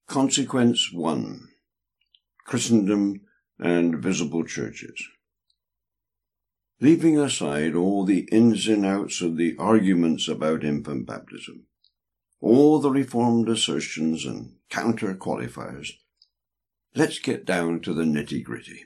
Consequence 1. Christendom and visible churches. Leaving aside all the ins and outs of the arguments about infant baptism, all the reformed assertions and counter-qualifiers, let's get down to the nitty-gritty.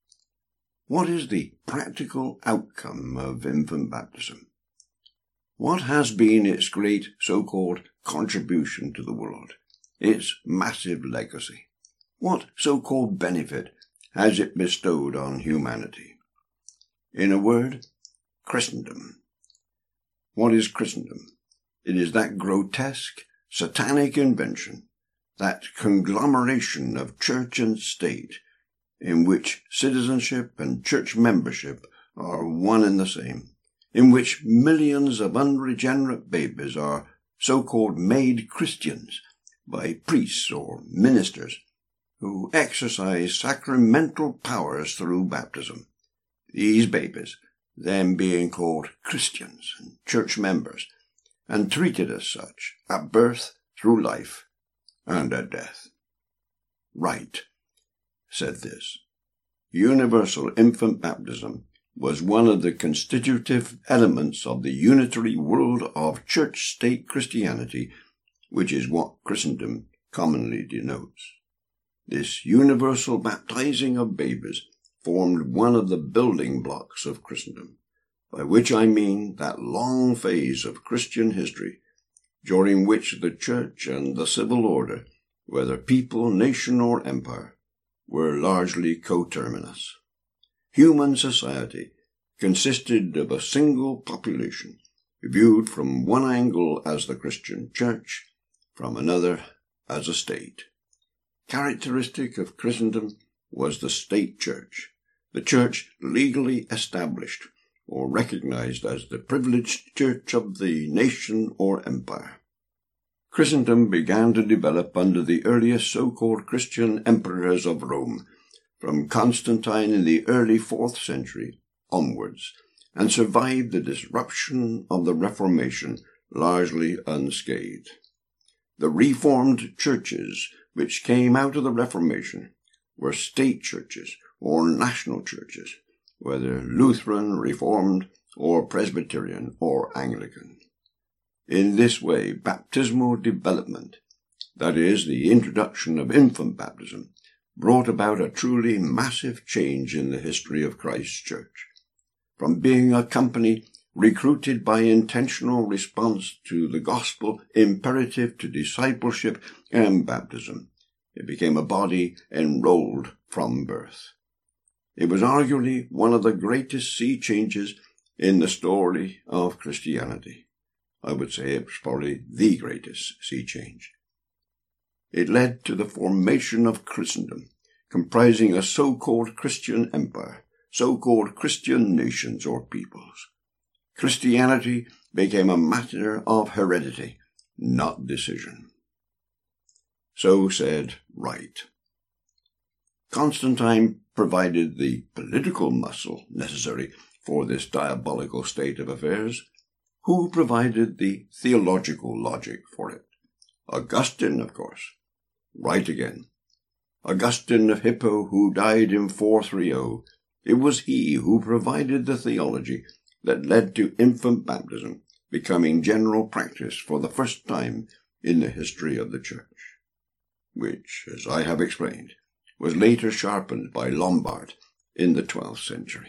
What is the practical outcome of infant baptism? What has been its great so-called contribution to the world, its massive legacy? What so-called benefit has it bestowed on humanity? In a word, Christendom. What is Christendom? It is that grotesque, satanic invention, that conglomeration of church and state, in which citizenship and church membership are one and the same, in which millions of unregenerate babies are so-called made Christians by priests or ministers who exercise sacramental powers through baptism. These babies then being called Christians and church members, and treated as such at birth, through life, and at death. Wright said this: universal infant baptism was one of the constitutive elements of the unitary world of church-state Christianity, which is what Christendom commonly denotes. This universal baptizing of babies formed one of the building blocks of Christendom, by which I mean that long phase of Christian history during which the church and the civil order, whether people, nation, or empire, were largely coterminous. Human society consisted of a single population, viewed from one angle as the Christian church, from another as a state. Characteristic of Christendom was the state church, the church legally established or recognized as the privileged church of the nation or empire. Christendom began to develop under the earliest so-called Christian emperors of Rome, from Constantine in the early 4th century onwards, and survived the disruption of the Reformation largely unscathed. The Reformed churches which came out of the Reformation were state churches or national churches, whether Lutheran, Reformed, or Presbyterian, or Anglican. In this way, baptismal development, that is, the introduction of infant baptism, brought about a truly massive change in the history of Christ's church. From being a company recruited by intentional response to the gospel imperative to discipleship and baptism, it became a body enrolled from birth. It was arguably one of the greatest sea changes in the story of Christianity. I would say it was probably the greatest sea change. It led to the formation of Christendom, comprising a so-called Christian empire, so-called Christian nations or peoples. Christianity became a matter of heredity, not decision. So said Wright. Constantine provided the political muscle necessary for this diabolical state of affairs. Who provided the theological logic for it? Augustine, of course. Right again. Augustine of Hippo, who died in 430, it was he who provided the theology that led to infant baptism becoming general practice for the first time in the history of the church, which, as I have explained, was later sharpened by Lombard in the 12th century.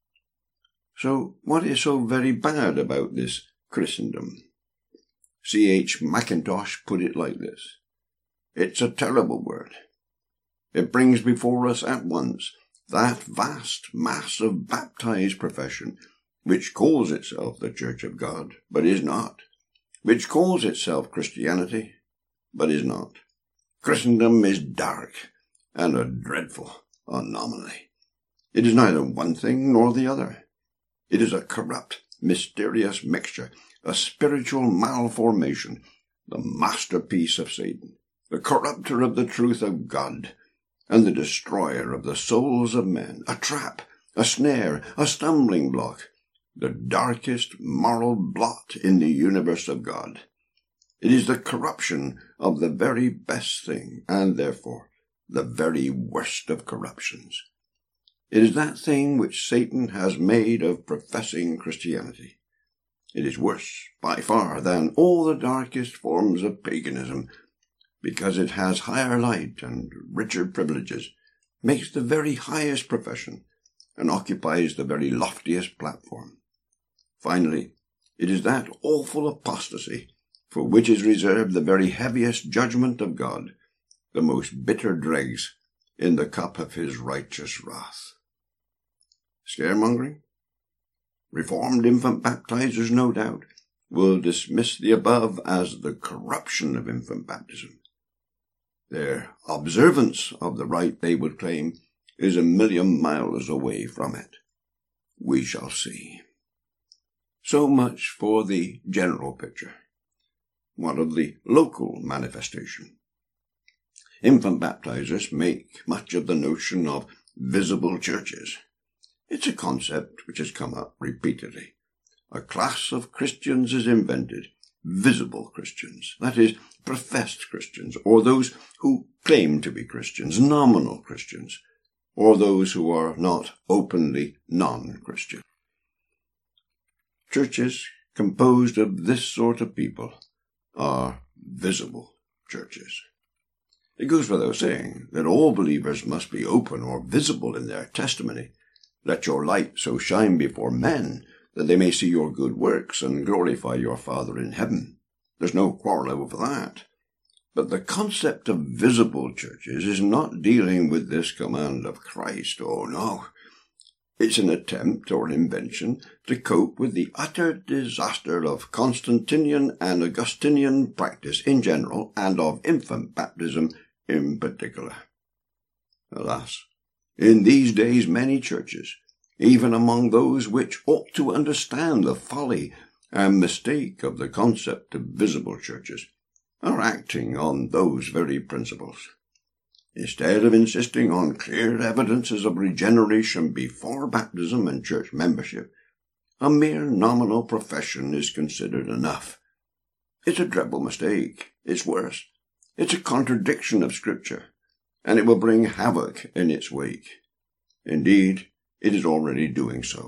So what is so very bad about this Christendom? C.H. Mackintosh put it like this: it's a terrible word. It brings before us at once that vast mass of baptized profession which calls itself the Church of God, but is not, which calls itself Christianity, but is not. Christendom is dark and a dreadful anomaly. It is neither one thing nor the other. It is a corrupt, mysterious mixture, a spiritual malformation, the masterpiece of Satan, the corrupter of the truth of God, and the destroyer of the souls of men, a trap, a snare, a stumbling block, the darkest moral blot in the universe of God. It is the corruption of the very best thing, and therefore the very worst of corruptions. It is that thing which Satan has made of professing Christianity. It is worse, by far, than all the darkest forms of paganism, because it has higher light and richer privileges, makes the very highest profession, and occupies the very loftiest platform. Finally, it is that awful apostasy for which is reserved the very heaviest judgment of God, the most bitter dregs in the cup of his righteous wrath. Scaremongering? Reformed infant baptizers, no doubt, will dismiss the above as the corruption of infant baptism. Their observance of the rite they would claim is a million miles away from it. We shall see. So much for the general picture. What of the local manifestation? Infant baptizers make much of the notion of visible churches. It's a concept which has come up repeatedly. A class of Christians is invented, visible Christians, that is, professed Christians, or those who claim to be Christians, nominal Christians, or those who are not openly non-Christian. Churches composed of this sort of people are visible churches. It goes without saying that all believers must be open or visible in their testimony. Let your light so shine before men that they may see your good works and glorify your Father in heaven. There's no quarrel over that. But the concept of visible churches is not dealing with this command of Christ. Oh, no. It's an attempt or an invention to cope with the utter disaster of Constantinian and Augustinian practice in general and of infant baptism in particular. Alas, in these days many churches, even among those which ought to understand the folly and mistake of the concept of visible churches, are acting on those very principles. Instead of insisting on clear evidences of regeneration before baptism and church membership, a mere nominal profession is considered enough. It's a dreadful mistake. It's worse. It's a contradiction of Scripture, and it will bring havoc in its wake. Indeed, it is already doing so.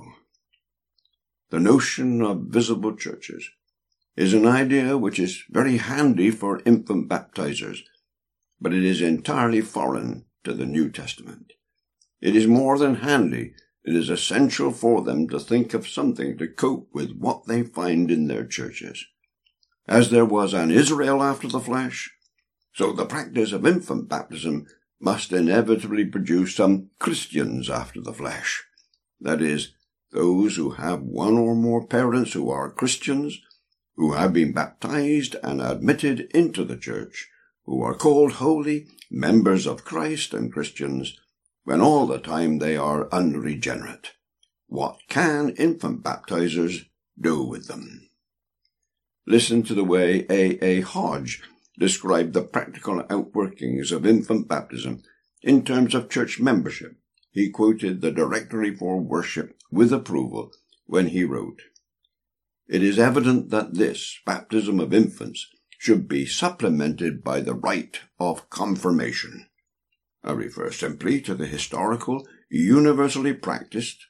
The notion of visible churches is an idea which is very handy for infant baptizers, but it is entirely foreign to the New Testament. It is more than handy, it is essential for them to think of something to cope with what they find in their churches. As there was an Israel after the flesh, so the practice of infant baptism must inevitably produce some Christians after the flesh. That is, those who have one or more parents who are Christians, who have been baptized and admitted into the church, who are called holy, members of Christ and Christians, when all the time they are unregenerate. What can infant baptizers do with them? Listen to the way A. Hodge described the practical outworkings of infant baptism in terms of church membership. He quoted the Directory for Worship with approval when he wrote, "It is evident that this baptism of infants should be supplemented by the rite of confirmation." I refer simply to the historical, universally practiced,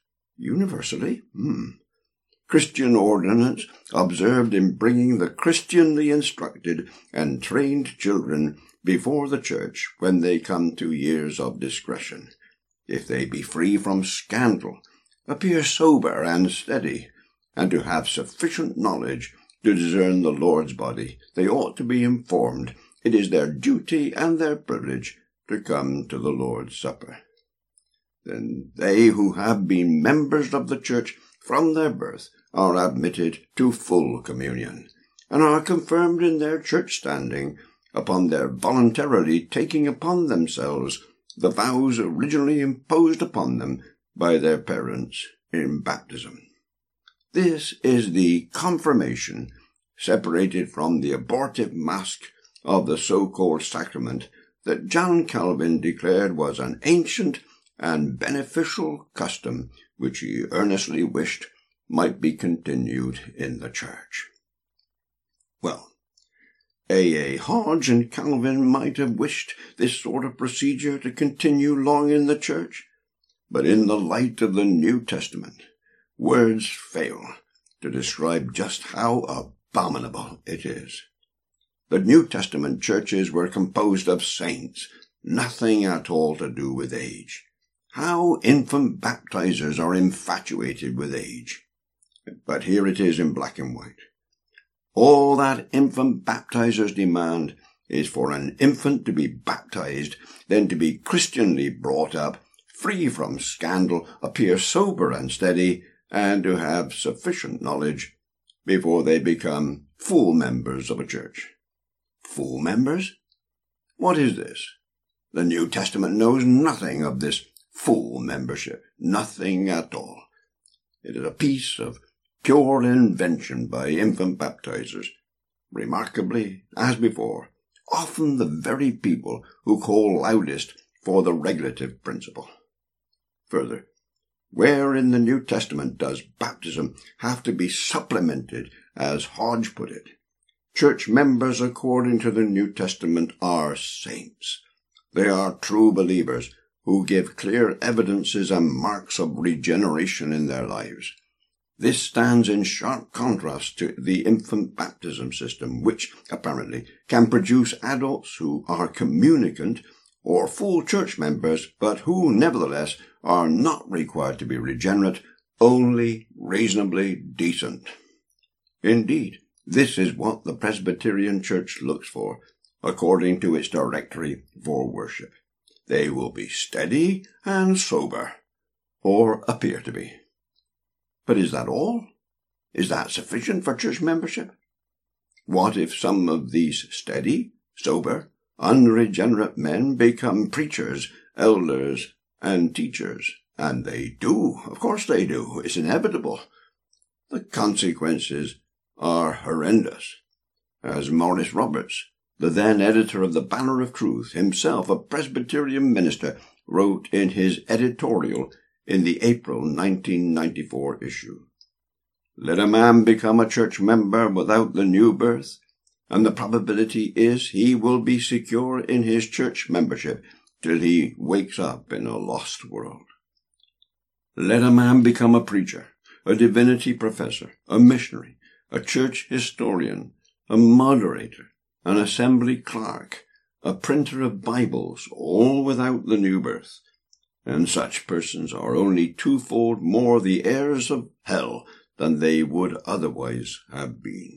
Christian ordinance observed in bringing the Christianly instructed and trained children before the church when they come to years of discretion. If they be free from scandal, appear sober and steady, and to have sufficient knowledge to discern the Lord's body, they ought to be informed it is their duty and their privilege to come to the Lord's Supper. Then they who have been members of the church from their birth are admitted to full communion, and are confirmed in their church standing upon their voluntarily taking upon themselves the vows originally imposed upon them by their parents in baptism. This is the confirmation, separated from the abortive mask of the so-called sacrament, that John Calvin declared was an ancient and beneficial custom which he earnestly wished might be continued in the church. Well, A. Hodge and Calvin might have wished this sort of procedure to continue long in the church, but in the light of the New Testament, words fail to describe just how abominable it is. The New Testament churches were composed of saints, nothing at all to do with age. How infant baptizers are infatuated with age. But here it is in black and white. All that infant baptizers demand is for an infant to be baptized, then to be Christianly brought up, free from scandal, appear sober and steady, and to have sufficient knowledge before they become full members of a church. Full members? What is this? The New Testament knows nothing of this full membership, nothing at all. It is a piece of pure invention by infant baptizers, remarkably, as before, often the very people who call loudest for the regulative principle. Further, where in the New Testament does baptism have to be supplemented, as Hodge put it? Church members, according to the New Testament, are saints. They are true believers who give clear evidences and marks of regeneration in their lives. This stands in sharp contrast to the infant baptism system, which, apparently, can produce adults who are communicant or full church members, but who, nevertheless, are not required to be regenerate, only reasonably decent. Indeed, this is what the Presbyterian Church looks for, according to its directory for worship. They will be steady and sober, or appear to be. But is that all? Is that sufficient for church membership? What if some of these steady, sober, unregenerate men become preachers, elders, and teachers? And they do. Of course they do. It's inevitable. The consequences are horrendous. As Maurice Roberts, the then editor of the Banner of Truth, himself a Presbyterian minister, wrote in his editorial in the April 1994 issue. Let a man become a church member without the new birth, and the probability is he will be secure in his church membership till he wakes up in a lost world. Let a man become a preacher, a divinity professor, a missionary, a church historian, a moderator, an assembly clerk, a printer of Bibles, all without the new birth, and such persons are only twofold more the heirs of hell than they would otherwise have been.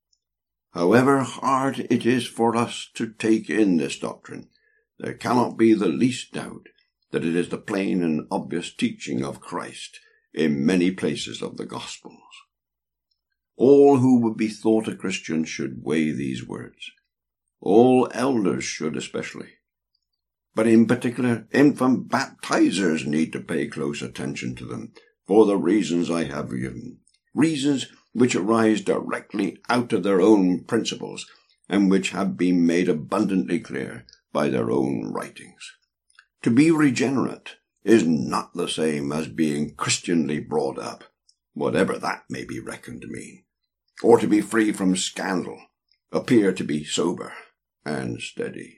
However hard it is for us to take in this doctrine, there cannot be the least doubt that it is the plain and obvious teaching of Christ in many places of the Gospels. All who would be thought a Christian should weigh these words. All elders should especially. But in particular, infant baptizers need to pay close attention to them for the reasons I have given, reasons which arise directly out of their own principles and which have been made abundantly clear by their own writings. To be regenerate is not the same as being Christianly brought up, whatever that may be reckoned to mean, or to be free from scandal, appear to be sober and steady.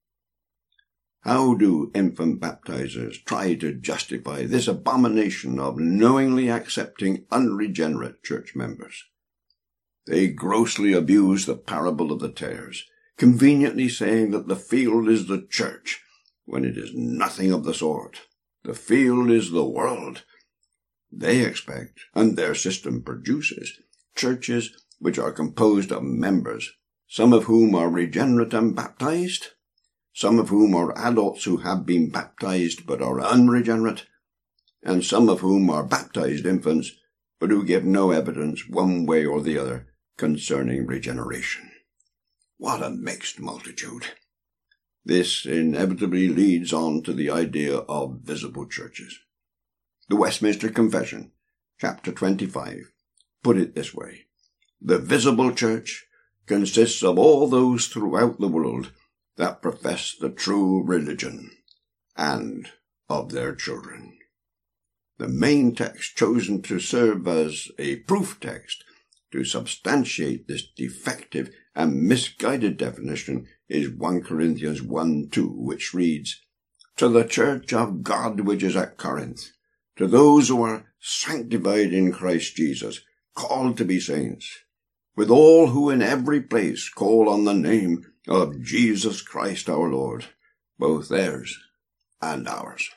How do infant baptizers try to justify this abomination of knowingly accepting unregenerate church members? They grossly abuse the parable of the tares, conveniently saying that the field is the church, when it is nothing of the sort. The field is the world. They expect, and their system produces, churches which are composed of members, some of whom are regenerate and baptized, some of whom are adults who have been baptized but are unregenerate, and some of whom are baptized infants but who give no evidence one way or the other concerning regeneration. What a mixed multitude! This inevitably leads on to the idea of visible churches. The Westminster Confession, chapter 25, put it this way: the visible church consists of all those throughout the world that profess the true religion, and of their children. The main text chosen to serve as a proof text to substantiate this defective and misguided definition is 1 Corinthians 1:2, which reads, "To the church of God which is at Corinth, to those who are sanctified in Christ Jesus, called to be saints, with all who in every place call on the name of Jesus Christ our Lord, both theirs and ours."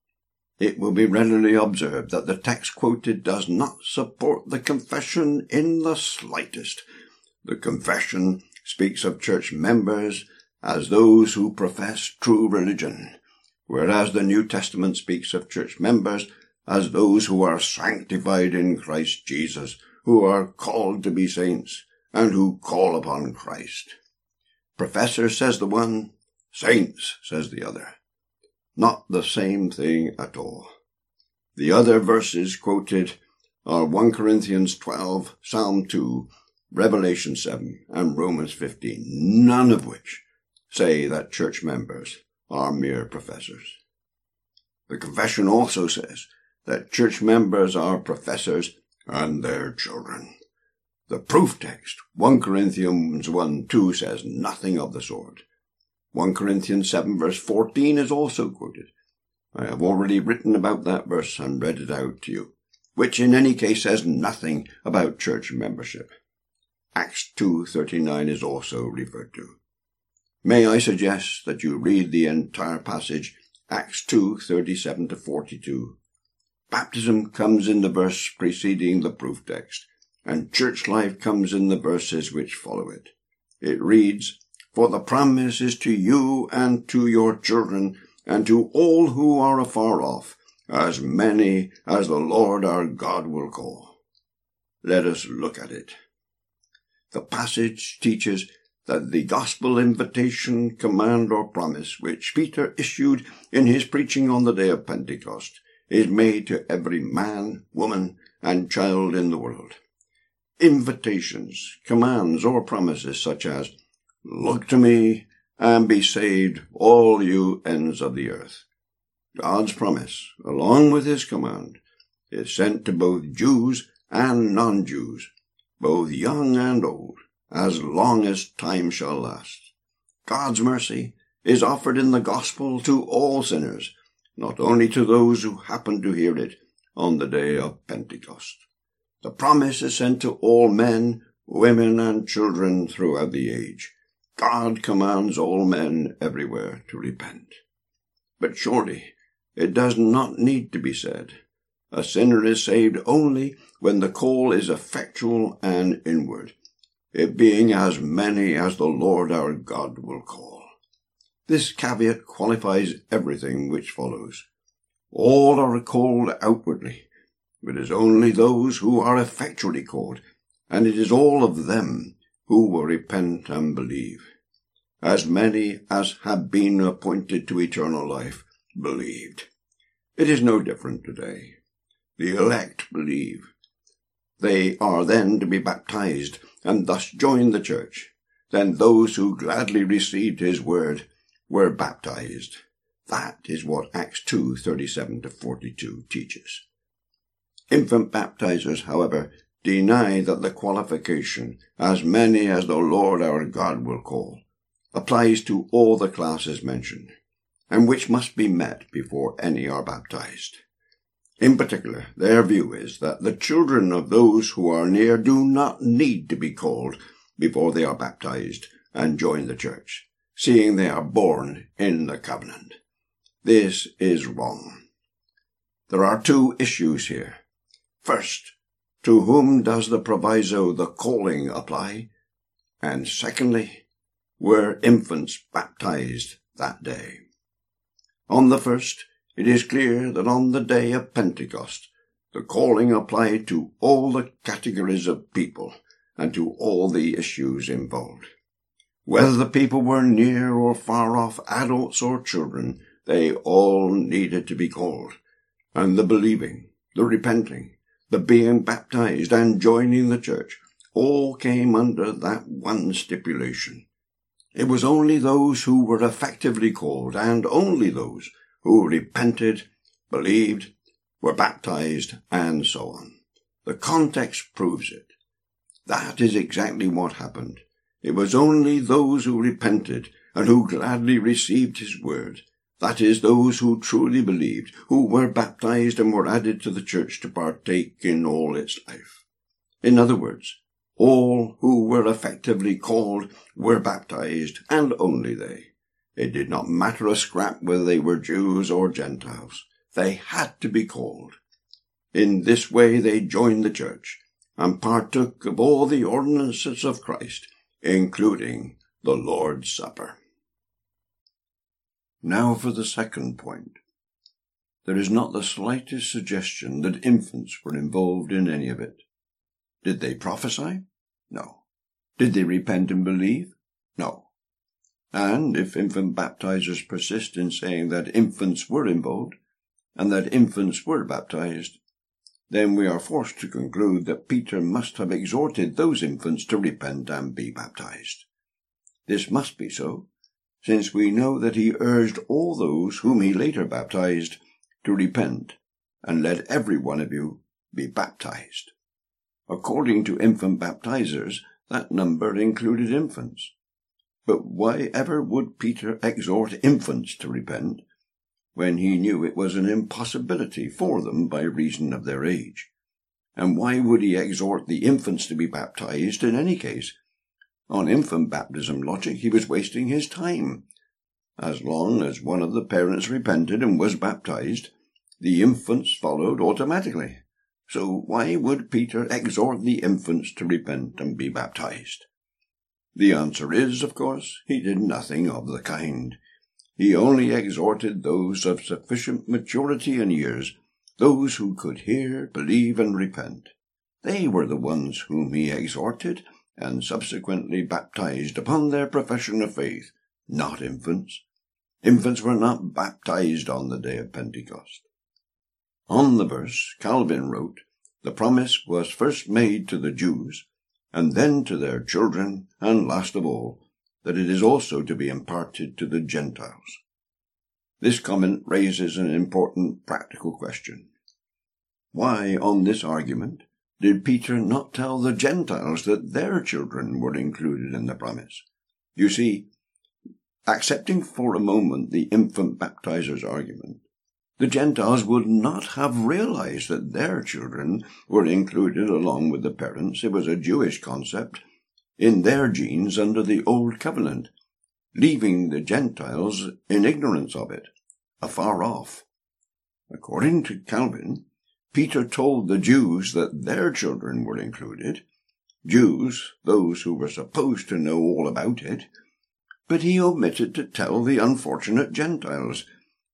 It will be readily observed that the text quoted does not support the confession in the slightest. The confession speaks of church members as those who profess true religion, whereas the New Testament speaks of church members as those who are sanctified in Christ Jesus, who are called to be saints, and who call upon Christ. Professors, says the one, saints, says the other. Not the same thing at all. The other verses quoted are 1 Corinthians 12, Psalm 2, Revelation 7, and Romans 15, none of which say that church members are mere professors. The confession also says that church members are professors and their children. The proof text, 1 Corinthians 1:2, says nothing of the sort. 1 Corinthians 7 verse 14 is also quoted. I have already written about that verse and read it out to you, which in any case says nothing about church membership. Acts 2:39 is also referred to. May I suggest that you read the entire passage, Acts 2:37 to 42. Baptism comes in the verse preceding the proof text, and church life comes in the verses which follow it. It reads, "For the promise is to you and to your children, and to all who are afar off, as many as the Lord our God will call." Let us look at it. The passage teaches that the gospel invitation, command, or promise which Peter issued in his preaching on the day of Pentecost is made to every man, woman, and child in the world. Invitations, commands, or promises such as, "Look to me and be saved, all you ends of the earth." God's promise, along with his command, is sent to both Jews and non-Jews, both young and old, as long as time shall last. God's mercy is offered in the gospel to all sinners, not only to those who happen to hear it on the day of Pentecost. The promise is sent to all men, women, and children throughout the age. God commands all men everywhere to repent. But surely it does not need to be said. A sinner is saved only when the call is effectual and inward, it being as many as the Lord our God will call. This caveat qualifies everything which follows. All are called outwardly. It is only those who are effectually called, and it is all of them who will repent and believe. As many as have been appointed to eternal life believed. It is no different today. The elect believe. They are then to be baptized and thus join the church. Then those who gladly received his word were baptized. That is what Acts 2:37 to 42 teaches. Infant baptizers, however, deny that the qualification, "as many as the Lord our God will call," applies to all the classes mentioned, and which must be met before any are baptized. In particular, their view is that the children of those who are near do not need to be called before they are baptized and join the church, seeing they are born in the covenant. This is wrong. There are two issues here. First, to whom does the proviso, the calling, apply? And secondly, were infants baptized that day? On the first, it is clear that on the day of Pentecost, the calling applied to all the categories of people and to all the issues involved. Whether the people were near or far off, adults or children, they all needed to be called. And the believing, the repenting, the being baptized and joining the church all came under that one stipulation. It was only those who were effectively called, and only those who repented, believed, were baptized, and so on. The context proves it. That is exactly what happened. It was only those who repented and who gladly received his word, that is, those who truly believed, who were baptized and were added to the church to partake in all its life. In other words, all who were effectively called were baptized, and only they. It did not matter a scrap whether they were Jews or Gentiles. They had to be called. In this way they joined the church and partook of all the ordinances of Christ, including the Lord's Supper. Now for the second point. There is not the slightest suggestion that infants were involved in any of it. Did they prophesy? No. Did they repent and believe? No. And if infant baptizers persist in saying that infants were involved, and that infants were baptized, then we are forced to conclude that Peter must have exhorted those infants to repent and be baptized. This must be so, since we know that he urged all those whom he later baptized to repent, and let every one of you be baptized. According to infant baptizers, that number included infants. But why ever would Peter exhort infants to repent, when he knew it was an impossibility for them by reason of their age? And why would he exhort the infants to be baptized in any case? On infant baptism logic, he was wasting his time. As long as one of the parents repented and was baptized, the infants followed automatically. So why would Peter exhort the infants to repent and be baptized? The answer is, of course, he did nothing of the kind. He only exhorted those of sufficient maturity and years, those who could hear, believe, and repent. They were the ones whom he exhorted and subsequently baptized upon their profession of faith, not infants. Infants were not baptized on the day of Pentecost. On the verse, Calvin wrote, the promise was first made to the Jews, and then to their children, and last of all, that it is also to be imparted to the Gentiles. This comment raises an important practical question. Why, on this argument, did Peter not tell the Gentiles that their children were included in the promise? You see, accepting for a moment the infant baptizer's argument, the Gentiles would not have realized that their children were included along with the parents. It was a Jewish concept in their genes under the Old Covenant, leaving the Gentiles in ignorance of it, afar off. According to Calvin, Peter told the Jews that their children were included, Jews, those who were supposed to know all about it, but he omitted to tell the unfortunate Gentiles,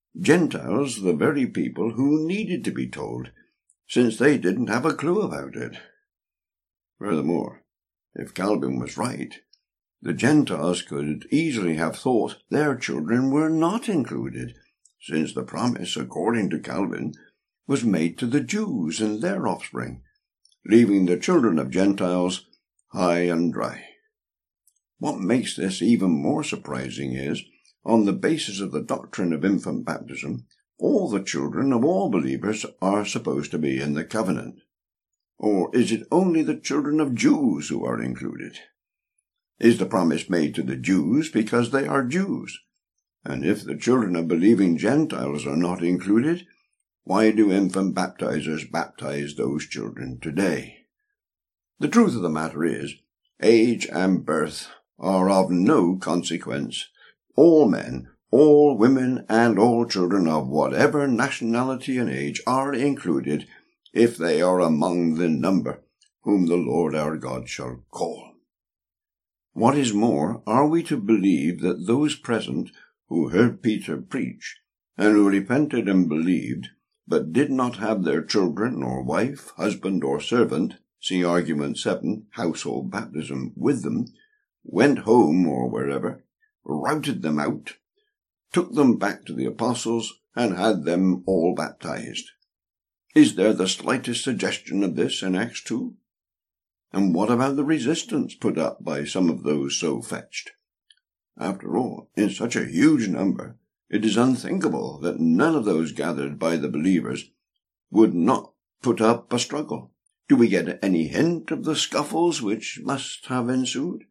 the very people who needed to be told, since they didn't have a clue about it. Furthermore, if Calvin was right, the Gentiles could easily have thought their children were not included, since the promise, according to Calvin, was made to the Jews and their offspring, leaving the children of Gentiles high and dry. What makes this even more surprising is, on the basis of the doctrine of infant baptism, all the children of all believers are supposed to be in the covenant. Or is it only the children of Jews who are included? Is the promise made to the Jews because they are Jews? And if the children of believing Gentiles are not included, why do infant baptizers baptize those children today? The truth of the matter is, age and birth are of no consequence. All men, all women, and all children of whatever nationality and age are included, if they are among the number whom the Lord our God shall call. What is more, are we to believe that those present who heard Peter preach, and who repented and believed, but did not have their children or wife, husband, or servant, see argument 7, household baptism, with them, went home or wherever, routed them out, took them back to the apostles, and had them all baptized? Is there the slightest suggestion of this in Acts 2? And what about the resistance put up by some of those so fetched? After all, in such a huge number, it is unthinkable that none of those gathered by the believers would not put up a struggle, Do we get any hint of the scuffles which must have ensued?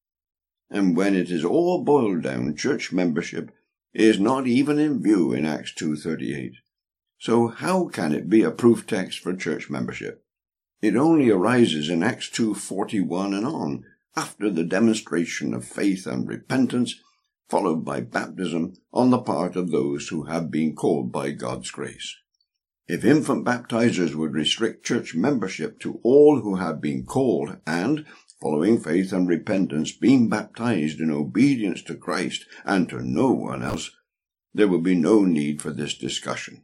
And when it is all boiled down, church membership is not even in view in Acts 2:38. So how can it be a proof text for church membership? It only arises in Acts 2:41 and on, after the demonstration of faith and repentance, followed by baptism on the part of those who have been called by God's grace. If infant baptizers would restrict church membership to all who have been called and, following faith and repentance, being baptized in obedience to Christ and to no one else, there would be no need for this discussion.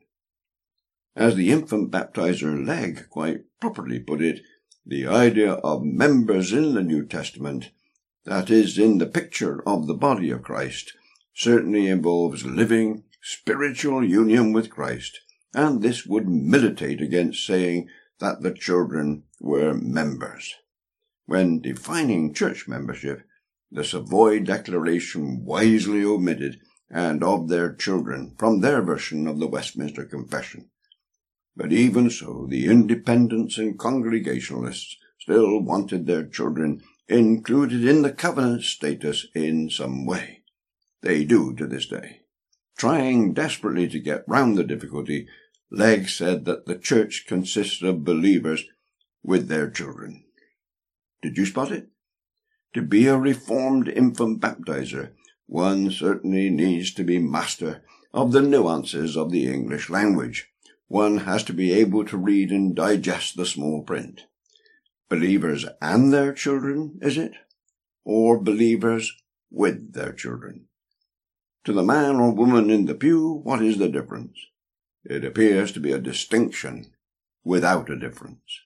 As the infant baptizer Legg quite properly put it, the idea of members in the New Testament, that is, in the picture of the body of Christ, certainly involves living spiritual union with Christ, and this would militate against saying that the children were members. When defining church membership, the Savoy Declaration wisely omitted "and of their children" from their version of the Westminster Confession. But even so, the Independents and Congregationalists still wanted their children included in the covenant status in some way. They do to this day. Trying desperately to get round the difficulty, Legg said that the church consists of believers with their children. Did you spot it? To be a reformed infant baptizer, one certainly needs to be master of the nuances of the English language. One has to be able to read and digest the small print. Believers and their children, is it? Or believers with their children? To the man or woman in the pew, what is the difference? It appears to be a distinction without a difference.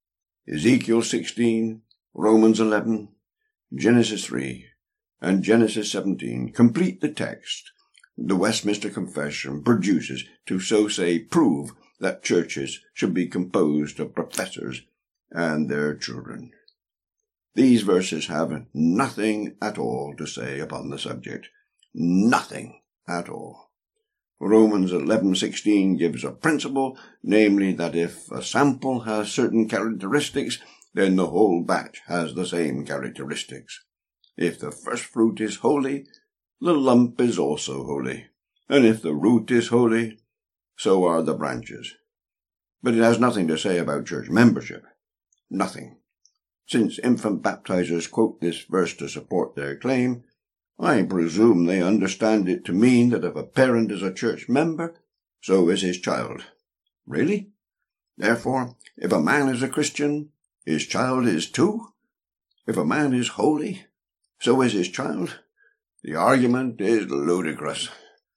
Ezekiel 16, Romans 11, Genesis 3, and Genesis 17 complete the text the Westminster Confession produces to, so say, prove that churches should be composed of professors and their children. These verses have nothing at all to say upon the subject. Nothing at all. Romans 11:16 gives a principle, namely that if a sample has certain characteristics, then the whole batch has the same characteristics. If the first fruit is holy, the lump is also holy, and if the root is holy, so are the branches. But it has nothing to say about church membership. Nothing. Since infant baptizers quote this verse to support their claim, I presume they understand it to mean that if a parent is a church member, so is his child. Really? Therefore, if a man is a Christian, his child is too? If a man is holy, so is his child? The argument is ludicrous.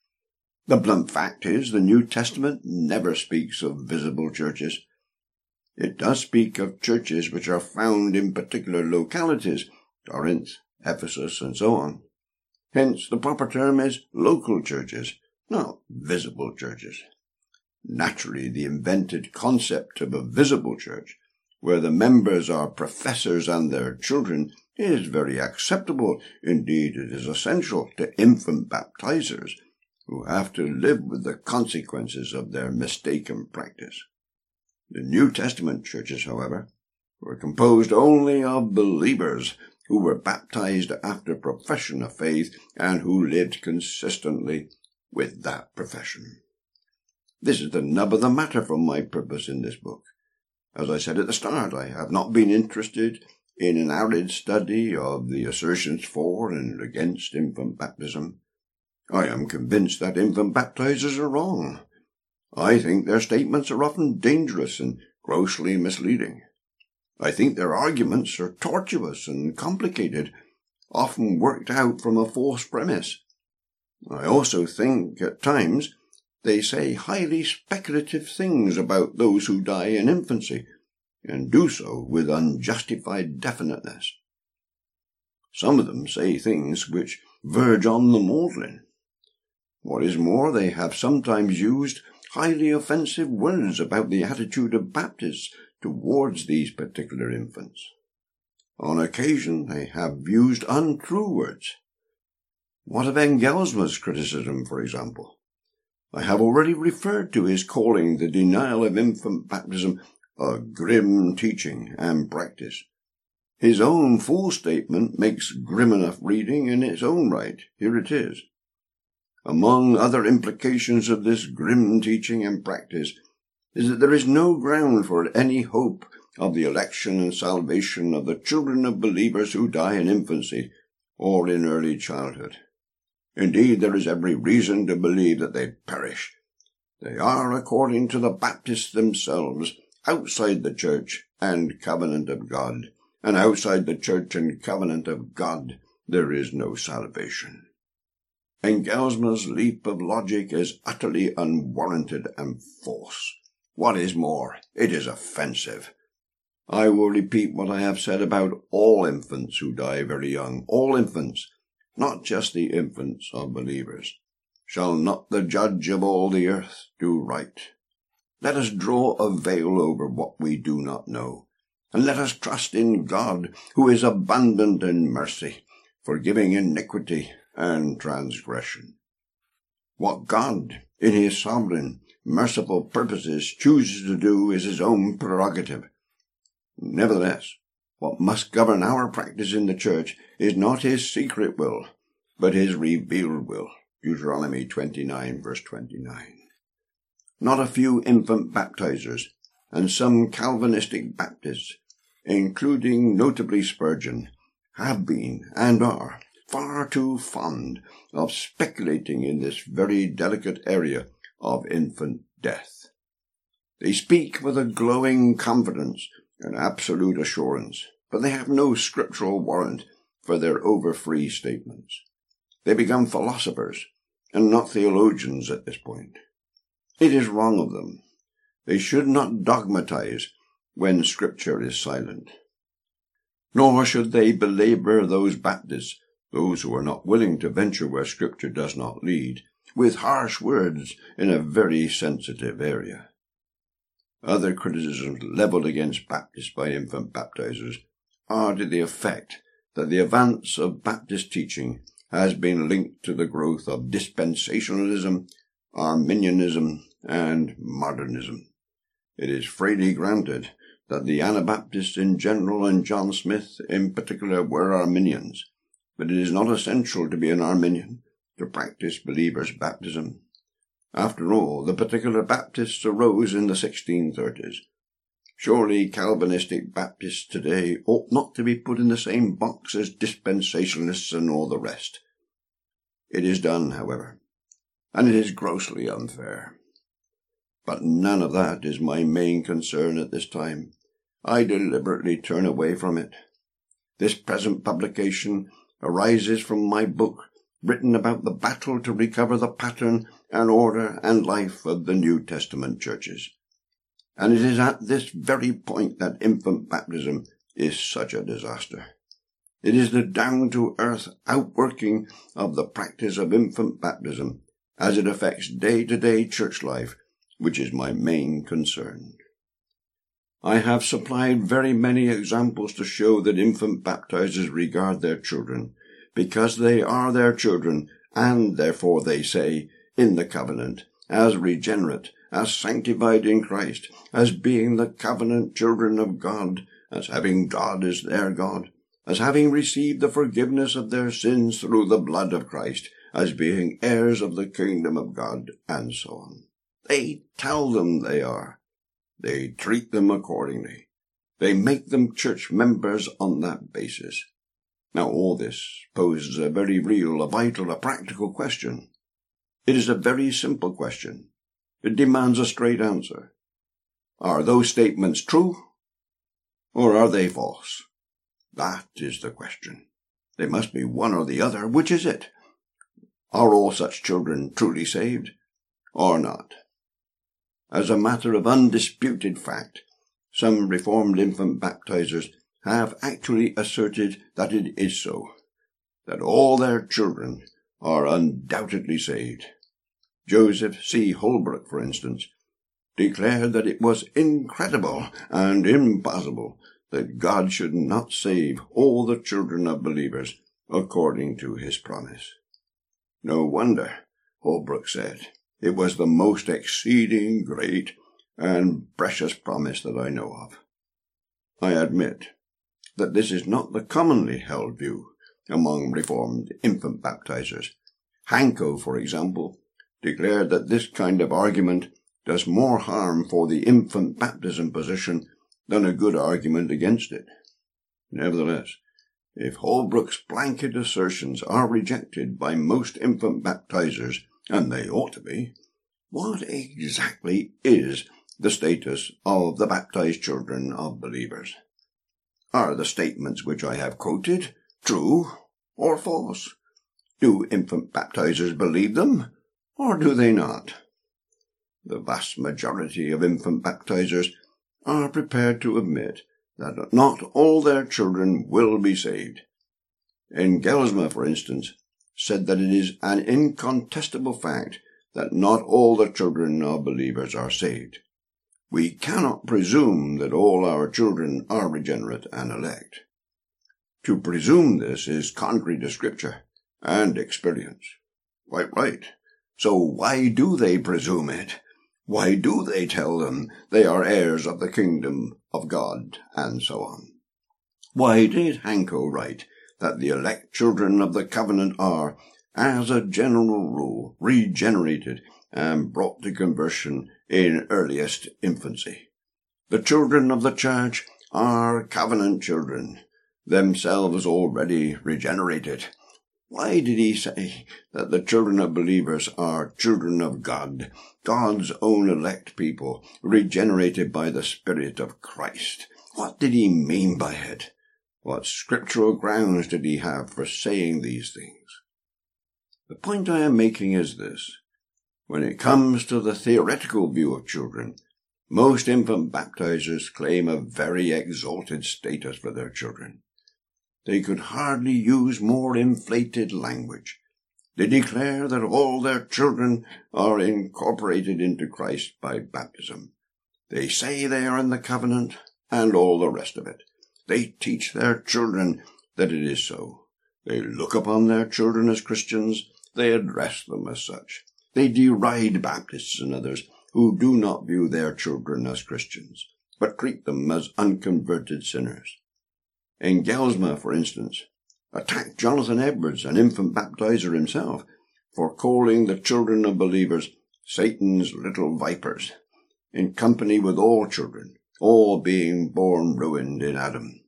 The blunt fact is the New Testament never speaks of visible churches. It does speak of churches which are found in particular localities, Corinth, Ephesus, and so on. Hence, the proper term is local churches, not visible churches. Naturally, the invented concept of a visible church, where the members are professors and their children, is very acceptable. Indeed, it is essential to infant baptizers, who have to live with the consequences of their mistaken practice. The New Testament churches, however, were composed only of believers who were baptized after profession of faith and who lived consistently with that profession. This is the nub of the matter for my purpose in this book. As I said at the start, I have not been interested in an arid study of the assertions for and against infant baptism. I am convinced that infant baptizers are wrong. I think their statements are often dangerous and grossly misleading. I think their arguments are tortuous and complicated, often worked out from a false premise. I also think, at times, they say highly speculative things about those who die in infancy, and do so with unjustified definiteness. Some of them say things which verge on the maudlin. What is more, they have sometimes used highly offensive words about the attitude of Baptists towards these particular infants. On occasion, they have used untrue words. What of Engelsma's criticism, for example? I have already referred to his calling the denial of infant baptism a grim teaching and practice. His own full statement makes grim enough reading in its own right. Here it is. Among other implications of this grim teaching and practice is that there is no ground for any hope of the election and salvation of the children of believers who die in infancy or in early childhood. Indeed, there is every reason to believe that they perish. They are, according to the Baptists themselves, outside the church and covenant of God, and outside the church and covenant of God there is no salvation. Engelsma's leap of logic is utterly unwarranted and false. What is more, it is offensive. I will repeat what I have said about all infants who die very young. All infants, not just the infants of believers. Shall not the judge of all the earth do right? Let us draw a veil over what we do not know, and let us trust in God, who is abundant in mercy, forgiving iniquity and transgression. What God, in his sovereign, merciful purposes, chooses to do is his own prerogative. Nevertheless, what must govern our practice in the church is not his secret will, but his revealed will. Deuteronomy 29, verse 29. Not a few infant baptizers and some Calvinistic Baptists, including notably Spurgeon, have been and are far too fond of speculating in this very delicate area of infant death. They speak with a glowing confidence and absolute assurance, but they have no scriptural warrant for their over-free statements. They become philosophers and not theologians at this point. It is wrong of them. They should not dogmatize when Scripture is silent. Nor should they belabor those Baptists, those who are not willing to venture where Scripture does not lead, with harsh words in a very sensitive area. Other criticisms leveled against Baptists by infant baptizers are to the effect that the advance of Baptist teaching has been linked to the growth of dispensationalism, Arminianism, and modernism. It is freely granted that the Anabaptists in general and John Smith in particular were Arminians, but it is not essential to be an Arminian to practice believers' baptism. After all, the particular Baptists arose in the 1630s. Surely Calvinistic Baptists today ought not to be put in the same box as dispensationalists and all the rest. It is done, however, and it is grossly unfair. But none of that is my main concern at this time. I deliberately turn away from it. This present publication arises from my book, written about the battle to recover the pattern and order and life of the New Testament churches. And it is at this very point that infant baptism is such a disaster. It is the down-to-earth outworking of the practice of infant baptism as it affects day-to-day church life which is my main concern. I have supplied very many examples to show that infant baptizers regard their children, because they are their children, and therefore they say, in the covenant, as regenerate, as sanctified in Christ, as being the covenant children of God, as having God as their God, as having received the forgiveness of their sins through the blood of Christ, as being heirs of the kingdom of God, and so on. They tell them they are. They treat them accordingly. They make them church members on that basis. Now all this poses a very real, a vital, a practical question. It is a very simple question. It demands a straight answer. Are those statements true, or are they false? That is the question. They must be one or the other. Which is it? Are all such children truly saved, or not? As a matter of undisputed fact, some Reformed infant baptizers have actually asserted that it is so, that all their children are undoubtedly saved. Joseph C. Holbrook, for instance, declared that it was incredible and impossible that God should not save all the children of believers according to his promise. No wonder, Holbrook said, it was the most exceeding great and precious promise that I know of. I admit that this is not the commonly held view among Reformed infant baptizers. Hanco, for example, declared that this kind of argument does more harm for the infant baptism position than a good argument against it. Nevertheless, if Holbrook's blanket assertions are rejected by most infant baptizers, and they ought to be, what exactly is the status of the baptized children of believers? Are the statements which I have quoted true or false? Do infant baptizers believe them, or do they not? The vast majority of infant baptizers are prepared to admit that not all their children will be saved. Engelsma, for instance, said that it is an incontestable fact that not all the children of believers are saved. We cannot presume that all our children are regenerate and elect. To presume this is contrary to Scripture and experience. Quite right. So why do they presume it? Why do they tell them they are heirs of the kingdom of God, and so on? Why did Hanco write that the elect children of the covenant are, as a general rule, regenerated and brought to conversion in earliest infancy? The children of the church are covenant children, themselves already regenerated. Why did he say that the children of believers are children of God, God's own elect people, regenerated by the Spirit of Christ? What did he mean by it? What scriptural grounds did he have for saying these things? The point I am making is this. When it comes to the theoretical view of children, most infant baptizers claim a very exalted status for their children. They could hardly use more inflated language. They declare that all their children are incorporated into Christ by baptism. They say they are in the covenant, and all the rest of it. They teach their children that it is so. They look upon their children as Christians. They address them as such. They deride Baptists and others who do not view their children as Christians, but treat them as unconverted sinners. Engelsma, for instance, attacked Jonathan Edwards, an infant baptizer himself, for calling the children of believers Satan's little vipers, in company with all children, all being born ruined in Adam.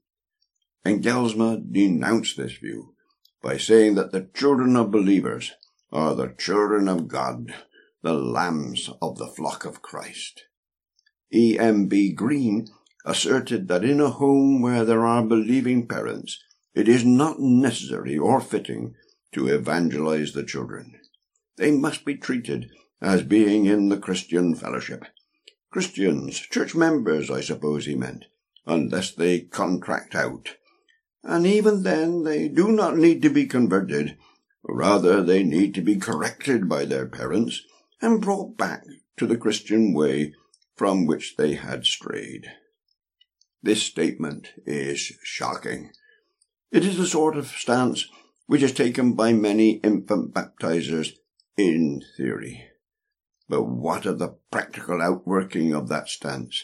Engelsma denounced this view by saying that the children of believers are the children of God, the lambs of the flock of Christ. E.M.B. Green asserted that in a home where there are believing parents, it is not necessary or fitting to evangelize the children. They must be treated as being in the Christian fellowship. Christians, church members, I suppose he meant, unless they contract out. And even then they do not need to be converted. Rather, they need to be corrected by their parents and brought back to the Christian way from which they had strayed. This statement is shocking. It is the sort of stance which is taken by many infant baptizers in theory. But what of the practical outworking of that stance?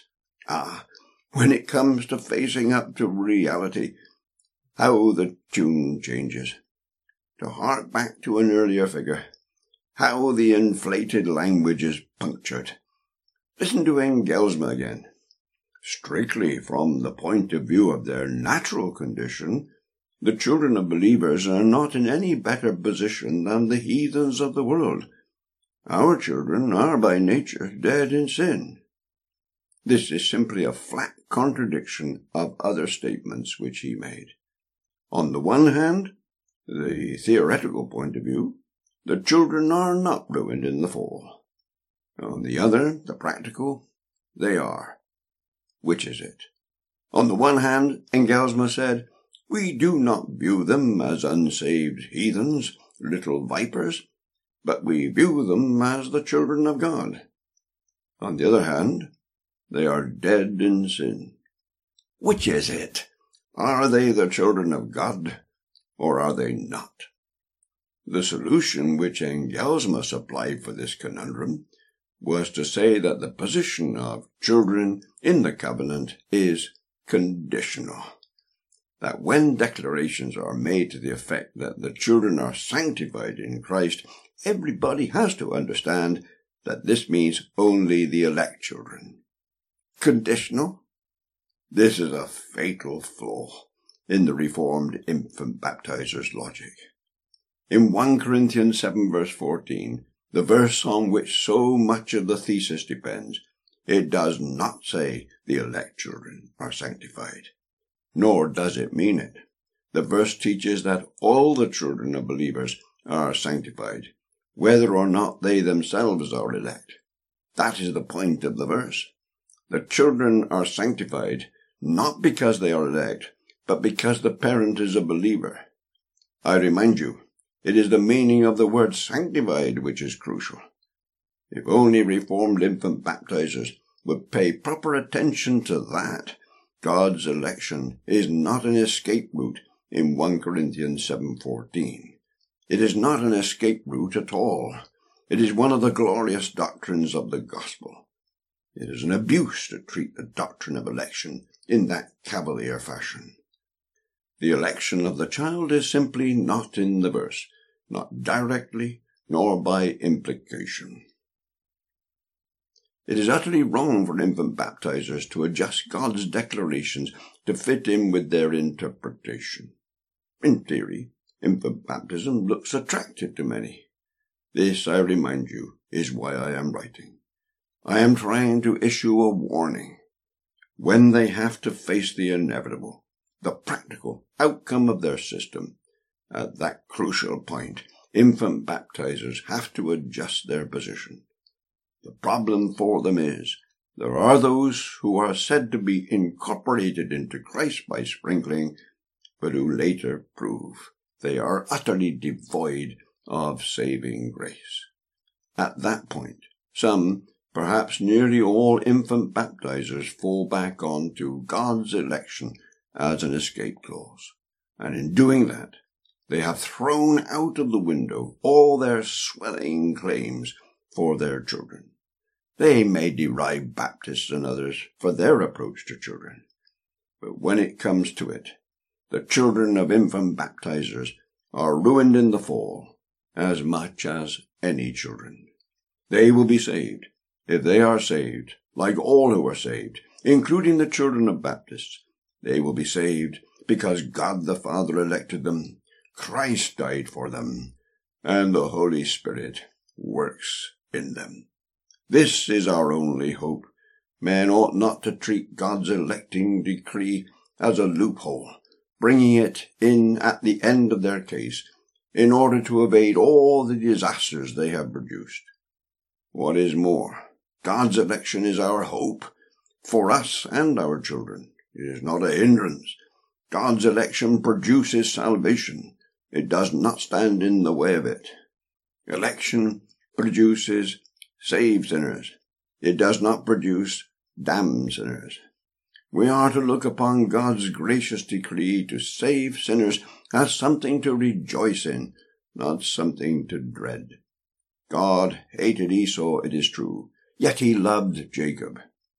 When it comes to facing up to reality, how the tune changes. To hark back to an earlier figure, how the inflated language is punctured. Listen to Engelsma again. Strictly from the point of view of their natural condition, the children of believers are not in any better position than the heathens of the world. Our children are by nature dead in sin. This is simply a flat contradiction of other statements which he made. On the one hand, the theoretical point of view, the children are not ruined in the fall. On the other, the practical, they are. Which is it? On the one hand, Engelsma said, we do not view them as unsaved heathens, little vipers, but we view them as the children of God. On the other hand, they are dead in sin. Which is it? Are they the children of God, or are they not? The solution which Engelsma supplied for this conundrum was to say that the position of children in the covenant is conditional. That when declarations are made to the effect that the children are sanctified in Christ, everybody has to understand that this means only the elect children. Conditional? This is a fatal flaw in the Reformed infant baptizers' logic. In 1 Corinthians 7 verse 14, the verse on which so much of the thesis depends, it does not say the elect children are sanctified, nor does it mean it. The verse teaches that all the children of believers are sanctified, whether or not they themselves are elect. That is the point of the verse. The children are sanctified not because they are elect, but because the parent is a believer. I remind you, it is the meaning of the word sanctified which is crucial. If only Reformed infant baptizers would pay proper attention to that, God's election is not an escape route in 1 Corinthians 7:14. It is not an escape route at all. It is one of the glorious doctrines of the gospel. It is an abuse to treat the doctrine of election in that cavalier fashion. The election of the child is simply not in the verse, not directly nor by implication. It is utterly wrong for infant baptizers to adjust God's declarations to fit in with their interpretation. In theory, infant baptism looks attractive to many. This, I remind you, is why I am writing. I am trying to issue a warning. When they have to face the inevitable, the practical outcome of their system, at that crucial point, infant baptizers have to adjust their position. The problem for them is, there are those who are said to be incorporated into Christ by sprinkling, but who later prove they are utterly devoid of saving grace. At that point, some, perhaps nearly all infant baptizers fall back onto God's election as an escape clause, and in doing that, they have thrown out of the window all their swelling claims for their children. They may deride Baptists and others for their approach to children, but when it comes to it, the children of infant baptizers are ruined in the fall as much as any children. They will be saved, if they are saved, like all who are saved, including the children of Baptists. They will be saved because God the Father elected them, Christ died for them, and the Holy Spirit works in them. This is our only hope. Men ought not to treat God's electing decree as a loophole, bringing it in at the end of their case, in order to evade all the disasters they have produced. What is more, God's election is our hope for us and our children. It is not a hindrance. God's election produces salvation. It does not stand in the way of it. Election produces saved sinners. It does not produce damned sinners. We are to look upon God's gracious decree to save sinners as something to rejoice in, not something to dread. God hated Esau, it is true, yet he loved Jacob.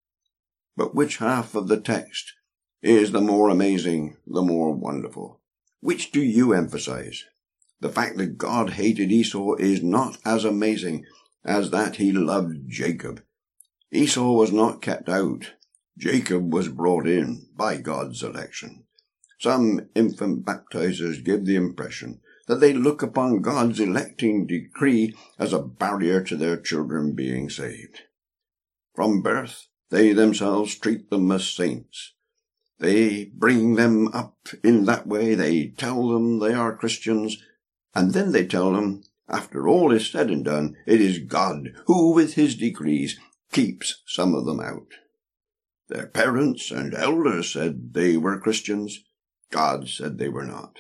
But which half of the text is the more amazing, the more wonderful? Which do you emphasize? The fact that God hated Esau is not as amazing as that he loved Jacob. Esau was not kept out. Jacob was brought in by God's election. Some infant baptizers give the impression that they look upon God's electing decree as a barrier to their children being saved. From birth, they themselves treat them as saints. They bring them up in that way. They tell them they are Christians, and then they tell them, after all is said and done, it is God who, with his decrees, keeps some of them out. Their parents and elders said they were Christians. God said they were not.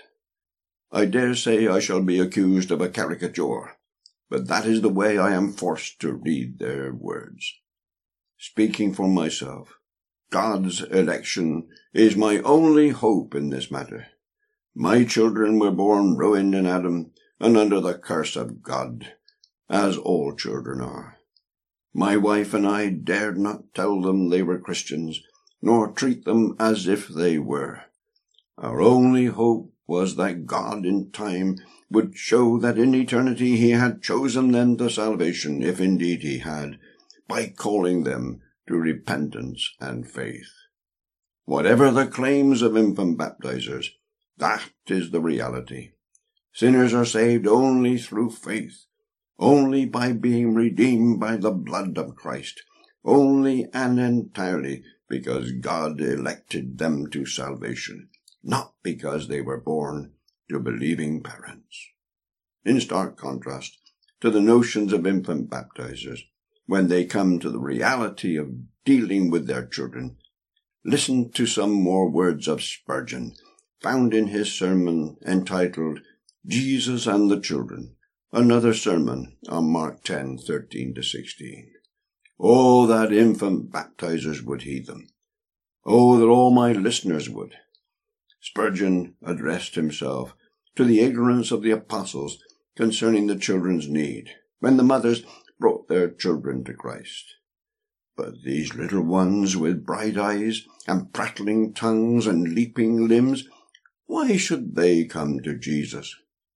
I dare say I shall be accused of a caricature, but that is the way I am forced to read their words. Speaking for myself, God's election is my only hope in this matter. My children were born ruined in Adam and under the curse of God, as all children are. My wife and I dared not tell them they were Christians, nor treat them as if they were. Our only hope was that God in time would show that in eternity he had chosen them to salvation, if indeed he had, by calling them to repentance and faith. Whatever the claims of infant baptizers, that is the reality. Sinners are saved only through faith, only by being redeemed by the blood of Christ, only and entirely because God elected them to salvation, not because they were born to believing parents. In stark contrast to the notions of infant baptizers, when they come to the reality of dealing with their children, listen to some more words of Spurgeon, found in his sermon entitled Jesus and the Children, another sermon on Mark 10:13-16. Oh, that infant baptizers would heed them. Oh, that all my listeners would. Spurgeon addressed himself to the ignorance of the apostles concerning the children's need, when the mothers brought their children to Christ. But these little ones with bright eyes and prattling tongues and leaping limbs, why should they come to Jesus?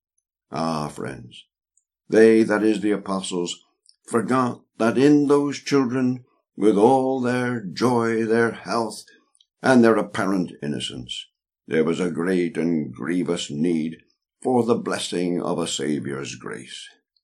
Ah, friends, they, that is the apostles, forgot that in those children, with all their joy, their health, and their apparent innocence, there was a great and grievous need for the blessing of a Saviour's grace.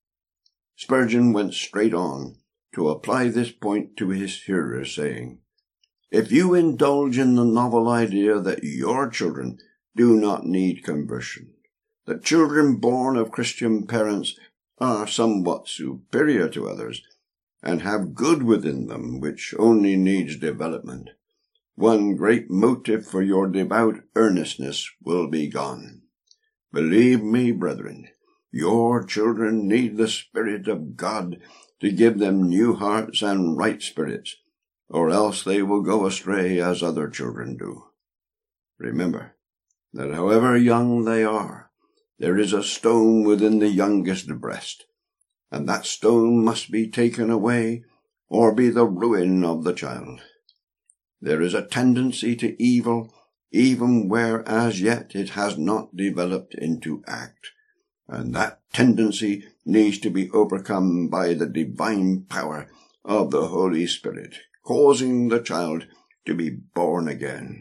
Spurgeon went straight on to apply this point to his hearers, saying, If you indulge in the novel idea that your children do not need conversion, that children born of Christian parents are somewhat superior to others, and have good within them which only needs development, one great motive for your devout earnestness will be gone. Believe me, brethren, your children need the Spirit of God to give them new hearts and right spirits, or else they will go astray as other children do. Remember that however young they are, there is a stone within the youngest breast, and that stone must be taken away, or be the ruin of the child. There is a tendency to evil, even where as yet it has not developed into act, and that tendency needs to be overcome by the divine power of the Holy Spirit, causing the child to be born again.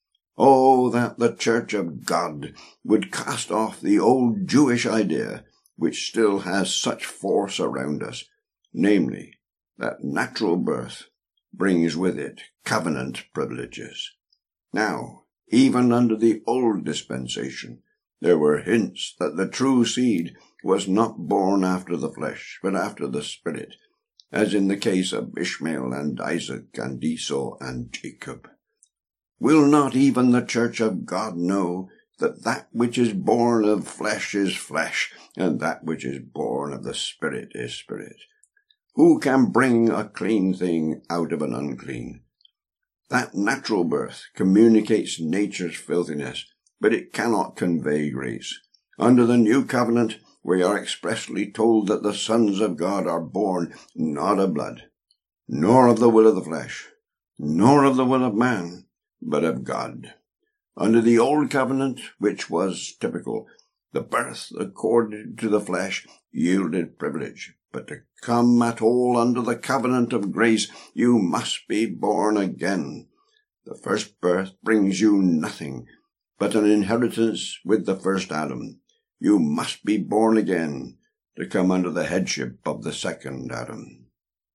Oh, that the Church of God would cast off the old Jewish idea, which still has such force around us, namely, that natural birth brings with it covenant privileges. Now, even under the old dispensation, there were hints that the true seed was not born after the flesh, but after the Spirit, as in the case of Ishmael and Isaac and Esau and Jacob. Will not even the Church of God know that that which is born of flesh is flesh, and that which is born of the Spirit is spirit? Who can bring a clean thing out of an unclean? That natural birth communicates nature's filthiness, but it cannot convey grace. Under the new covenant, we are expressly told that the sons of God are born not of blood, nor of the will of the flesh, nor of the will of man, but of God. Under the old covenant, which was typical, the birth according to the flesh yielded privilege. But to come at all under the covenant of grace, you must be born again. The first birth brings you nothing but an inheritance with the first Adam. You must be born again to come under the headship of the second Adam.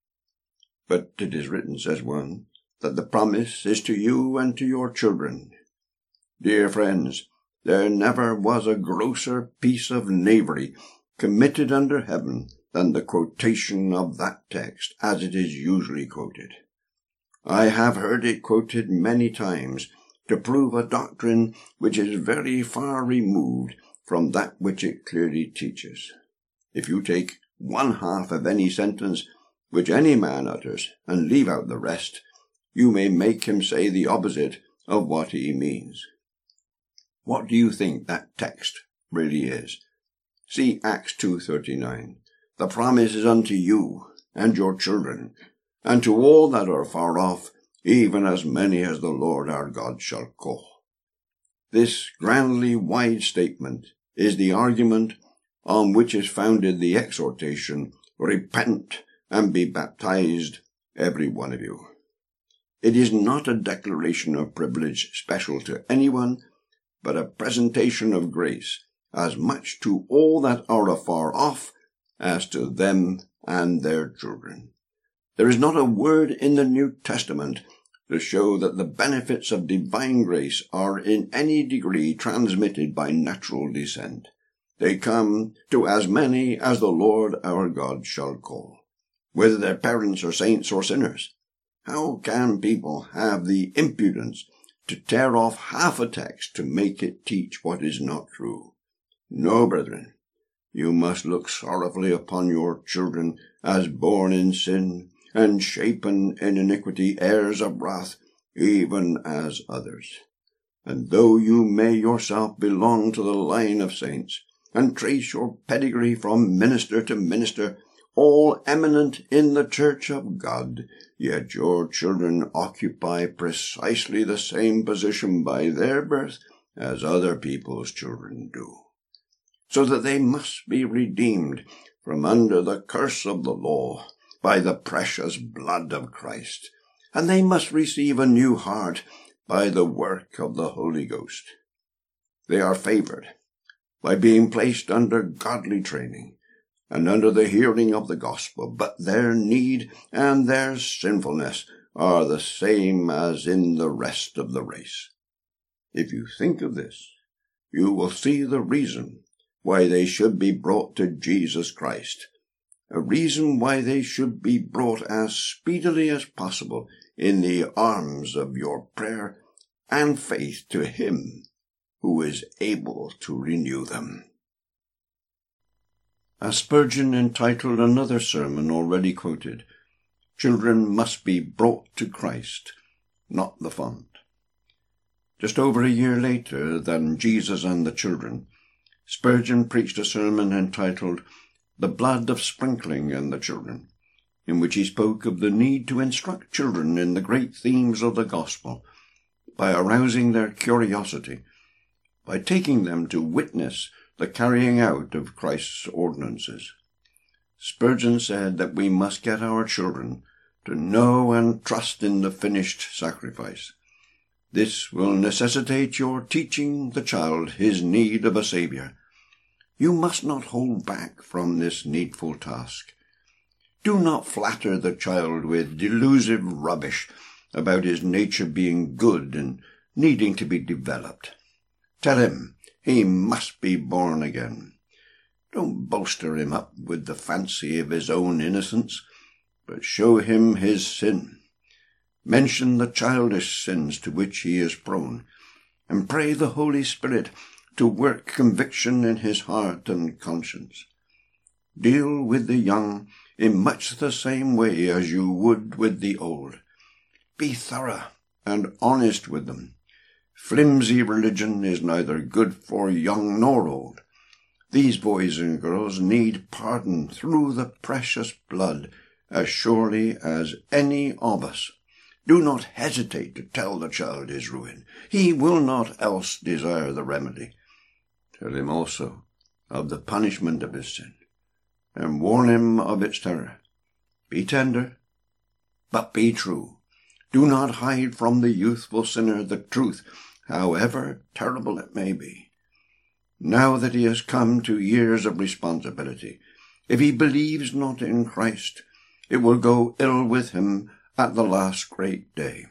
But it is written, says one, that the promise is to you and to your children. Dear friends, there never was a grosser piece of knavery committed under heaven than the quotation of that text as it is usually quoted. I have heard it quoted many times to prove a doctrine which is very far removed from that which it clearly teaches. If you take one half of any sentence which any man utters and leave out the rest, you may make him say the opposite of what he means. What do you think that text really is? See Acts 2:39. The promise is unto you, and your children, and to all that are far off, even as many as the Lord our God shall call. This grandly wide statement is the argument on which is founded the exhortation, "Repent and be baptized, every one of you." It is not a declaration of privilege special to anyone, but a presentation of grace as much to all that are afar off as to them and their children. There is not a word in the New Testament to show that the benefits of divine grace are in any degree transmitted by natural descent. They come to as many as the Lord our God shall call, whether their parents are saints or sinners. How can people have the impudence to tear off half a text to make it teach what is not true? No, brethren, you must look sorrowfully upon your children as born in sin and shapen in iniquity, heirs of wrath, even as others. And though you may yourself belong to the line of saints, and trace your pedigree from minister to minister, all eminent in the church of God, yet your children occupy precisely the same position by their birth as other people's children do, so that they must be redeemed from under the curse of the law by the precious blood of Christ, and they must receive a new heart by the work of the Holy Ghost. They are favored by being placed under godly training and under the hearing of the gospel, but their need and their sinfulness are the same as in the rest of the race. If you think of this, you will see the reason why they should be brought to Jesus Christ, a reason why they should be brought as speedily as possible in the arms of your prayer and faith to Him who is able to renew them. As Spurgeon entitled another sermon already quoted, "Children must be brought to Christ, not the font." Just over a year later than Jesus and the Children, Spurgeon preached a sermon entitled "The Blood of Sprinkling and the Children," in which he spoke of the need to instruct children in the great themes of the gospel by arousing their curiosity, by taking them to witness the carrying out of Christ's ordinances. Spurgeon said that we must get our children to know and trust in the finished sacrifice. This will necessitate your teaching the child his need of a Saviour. You must not hold back from this needful task. Do not flatter the child with delusive rubbish about his nature being good and needing to be developed. Tell him he must be born again. Don't bolster him up with the fancy of his own innocence, but show him his sin. Mention the childish sins to which he is prone, and pray the Holy Spirit to work conviction in his heart and conscience. Deal with the young in much the same way as you would with the old. Be thorough and honest with them. Flimsy religion is neither good for young nor old. These boys and girls need pardon through the precious blood as surely as any of us. Do not hesitate to tell the child his ruin. He will not else desire the remedy. Tell him also of the punishment of his sin, and warn him of its terror. Be tender, but be true. Do not hide from the youthful sinner the truth, however terrible it may be. Now that he has come to years of responsibility, if he believes not in Christ, it will go ill with him at the last great day.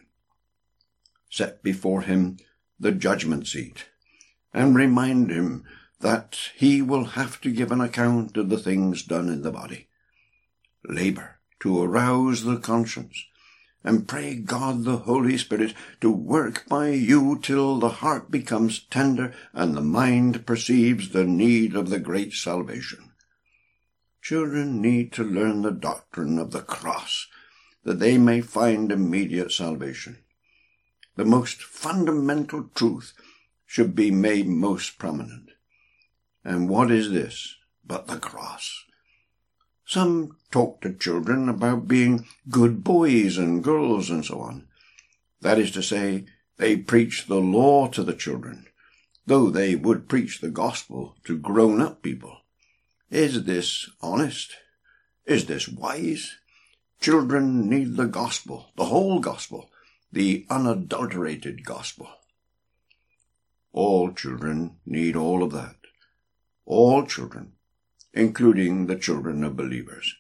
Set before him the judgment seat, and remind him that he will have to give an account of the things done in the body. Labor to arouse the conscience, and pray God the Holy Spirit to work by you till the heart becomes tender and the mind perceives the need of the great salvation. Children need to learn the doctrine of the cross, that they may find immediate salvation. The most fundamental truth should be made most prominent. And what is this but the cross? Some talk to children about being good boys and girls and so on. That is to say, they preach the law to the children, though they would preach the gospel to grown-up people. Is this honest? Is this wise? Children need the gospel, the whole gospel, the unadulterated gospel. All children need all of that. All children, including the children of believers.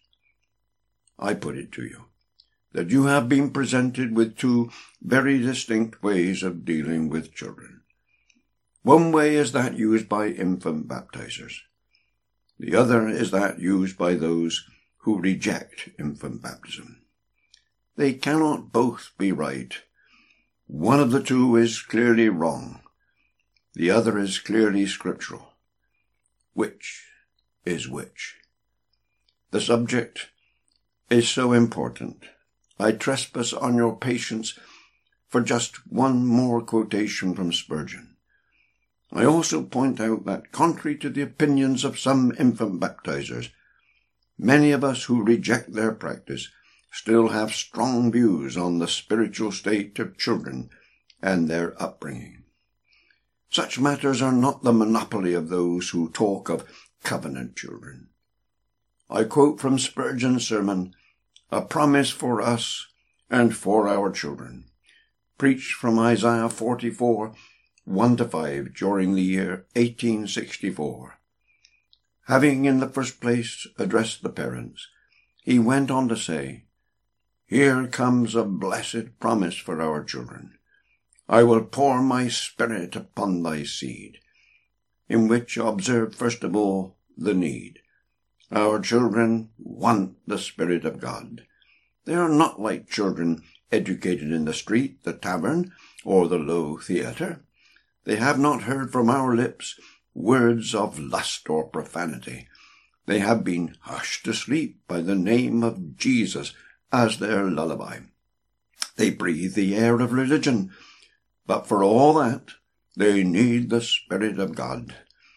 I put it to you that you have been presented with two very distinct ways of dealing with children. One way is that used by infant baptizers. The other is that used by those who reject infant baptism. They cannot both be right. One of the two is clearly wrong. The other is clearly scriptural. Which is which? The subject is so important. I trespass on your patience for just one more quotation from Spurgeon. I also point out that, contrary to the opinions of some infant baptizers, many of us who reject their practice still have strong views on the spiritual state of children and their upbringing. Such matters are not the monopoly of those who talk of covenant children. I quote from Spurgeon's sermon, "A Promise for Us and for Our Children," preached from Isaiah 44, 1-5, during the year 1864. Having in the first place addressed the parents, he went on to say, "Here comes a blessed promise for our children. I will pour my Spirit upon thy seed," in which observe first of all the need. Our children want the Spirit of God. They are not like children educated in the street, the tavern, or the low theatre. They have not heard from our lips words of lust or profanity. They have been hushed to sleep by the name of Jesus as their lullaby. They breathe the air of religion, but for all that, they need the Spirit of God.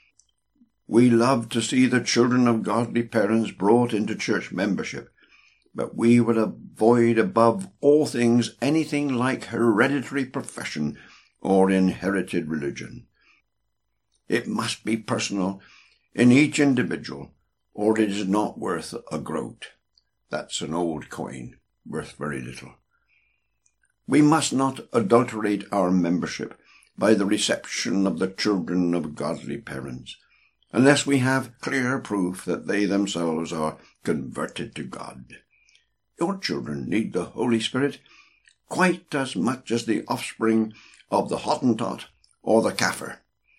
We love to see the children of godly parents brought into church membership, but we would avoid above all things anything like hereditary profession or inherited religion. It must be personal in each individual, or it is not worth a groat. That's an old coin, worth very little. We must not adulterate our membership by the reception of the children of godly parents, unless we have clear proof that they themselves are converted to God. Your children need the Holy Spirit quite as much as the offspring of the Hottentot or the Kaffir.